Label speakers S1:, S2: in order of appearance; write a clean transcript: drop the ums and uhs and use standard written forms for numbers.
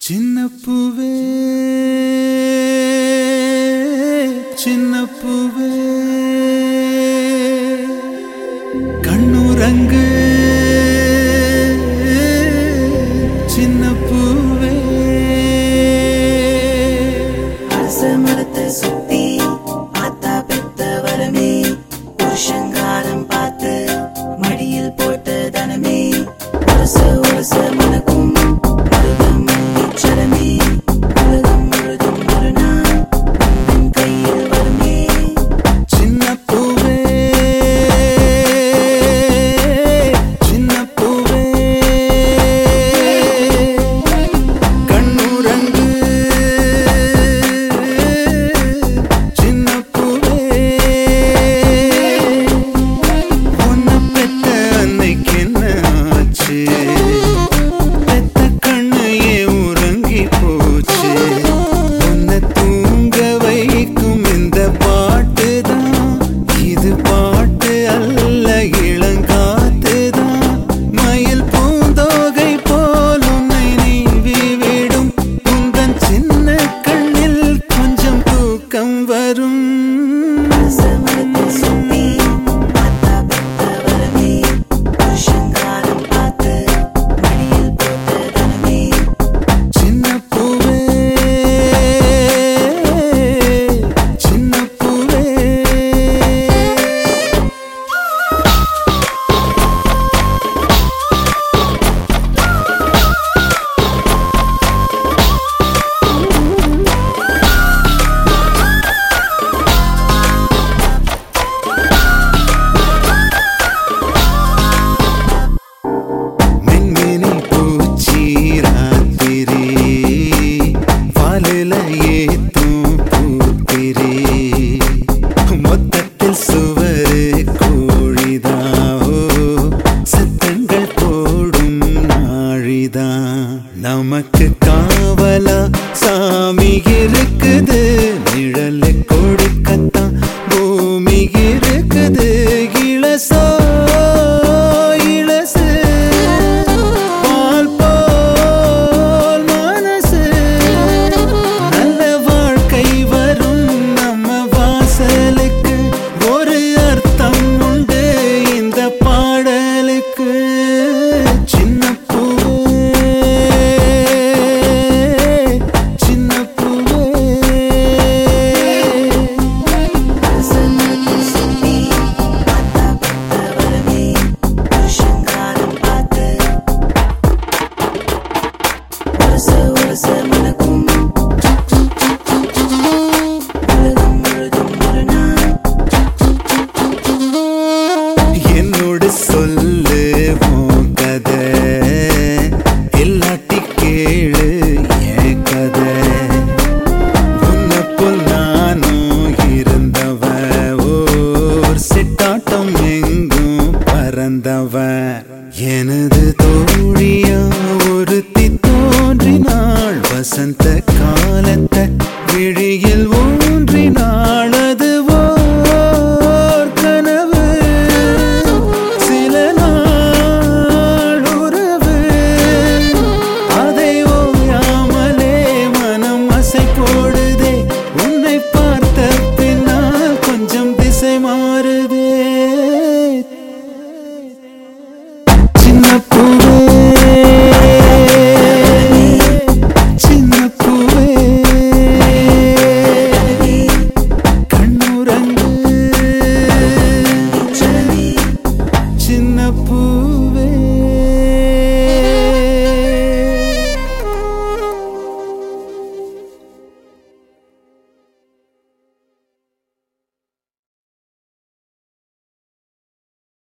S1: சின்ன பூவே சின்ன பூவே கண்ணுறங்கு சின்ன பூவே
S2: அரசமரத்தை சுத்தி ஆத்தா பெத்த வரமே புருஷங்காரம் பார்த்து மடியில் போட்ட தனமே ஒரச ஒரச மனக்கும் மருதம் மல்லிச்சரமே உலகம் முழுதும் ஒரு நாள் உன் கையில் வருமே
S1: சின்ன பூவே சின்ன பூவே கண்ணுறங்கு சின்ன பூவே உன்னை பெத்த அன்னைக்கு என்ன ஆச்சு பெத்த கண்ணு ஏன் உறங்கி போச்சு உன்னை தூங்க வைக்கும் இந்த பாட்டு தான் இது பாட்டு அல்ல இளங்காத்து தான் மயில் பூந்தோகை போல் உன்னை நீவி விடும் உந்தன் சின்ன கண்ணில் கொஞ்சம் தூக்கம் வரும்
S2: அரசமரத்தை சுத்தி ஆத்தா பெத்த வரமே புருஷங்காரம் பார்த்து மடியில் போட்ட தனமே
S1: சின்ன பூவே சின்ன பூவே மின்மினி பூச்சி ராத்திரி வாலில ஏத்தும் பூத்திரி மொத்தத்தில் சுவரு கோழிதான் சத்தங்கள் போடும் நாழிதான் நமக்கு காவலா சாமி இருக்குது நிழல் கொடுக்கத்தான் பூமி இருக்குது இளசோ இளசு பால் போல் மனசு நல்ல வாழ்க்கை வரும் நம்ம வாசலுக்கு ஒரு அர்த்தம் உண்டு இந்த பாடலுக்கு சின்ன பூவே சின்ன பூவே
S2: அரசமரத்தை சுத்தி ஆத்தா பெத்த வரமே புருஷங்காரம் பார்த்து ஒரச ஒரச மனக்கும்